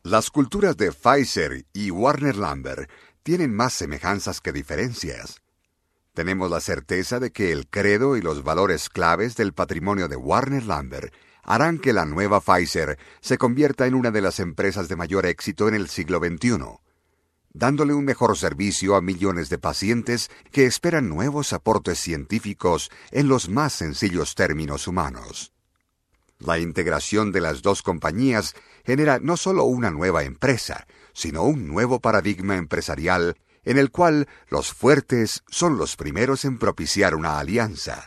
Las culturas de Pfizer y Warner Lambert tienen más semejanzas que diferencias. Tenemos la certeza de que el credo y los valores claves del patrimonio de Warner Lambert harán que la nueva Pfizer se convierta en una de las empresas de mayor éxito en el siglo XXI, dándole un mejor servicio a millones de pacientes que esperan nuevos aportes científicos en los más sencillos términos humanos. La integración de las dos compañías genera no solo una nueva empresa, sino un nuevo paradigma empresarial en el cual los fuertes son los primeros en propiciar una alianza.